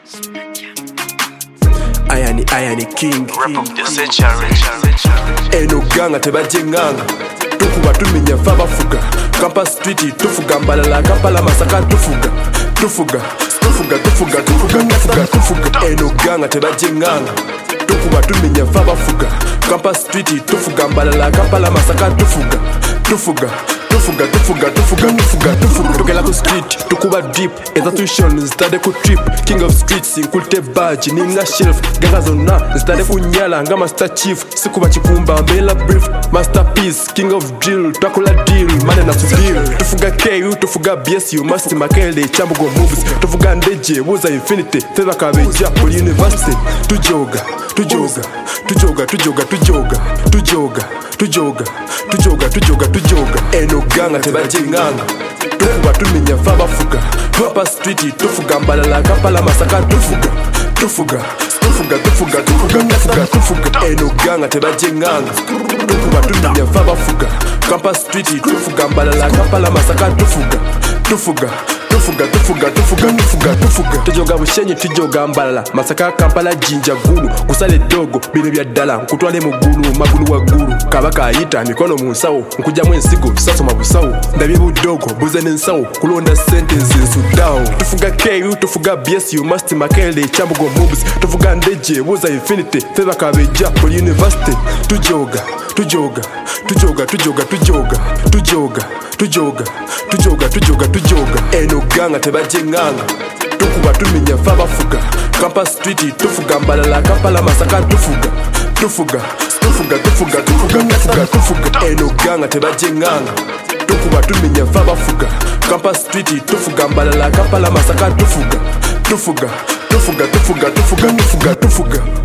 Ayani King Rap of the century. eno ganga tebajenganga tukuba tumenya fa bafuga Campus Street tufuga mbalala Kampala Masaka tufuga eno ganga tebajenganga tukuba tumenya fa bafuga Campus Street tufuga mbalala Kampala Masaka tufuga tokela ku street tukuba deep institution zitade ku trip king of streets inkulte badge ninga shelf ganga zonna zitade kunyala nga master chief sikuba chikumba mbela brief masterpiece king of drill twakola deal mane na deal tufuga KU tufuga BSU master makele chambugo moves tufuga ndeje buza infinity feva kabeja poli university tujoga eno ganga tebajenganga tukuba tumenya fa bafuga Campus Street tufuga mbalala Kampala Masaka tufuga eno ganga tebajenganga tukuba tumenya fa bafuga Campus Street tufuga mbalala Kampala Masaka tufuga tujoga bushenye tujoga mbalala Masaka Kampala jinja gulu kusale dogo bino bya ddala nkutwale mugulu magulu wagulu kabaka ayita mikono mu nsawo nkujamu ensigo sasoma busawo ndabye budogo buze n'ensawo kulonda sentence nsudawo tufuga KU tufuga BSU master makele chambugo moves tufuga ndeje buza infinity feva kabeja poli university tujoga eno ganga tebajenganga tukuba tumenya fa bafuga Campus Street tufuga mbalala Kampala Masaka tufuga eno ganga tebajenganga tukuba tumenya fa bafuga Campus Street tufuga mbalala Kampala Masaka tufuga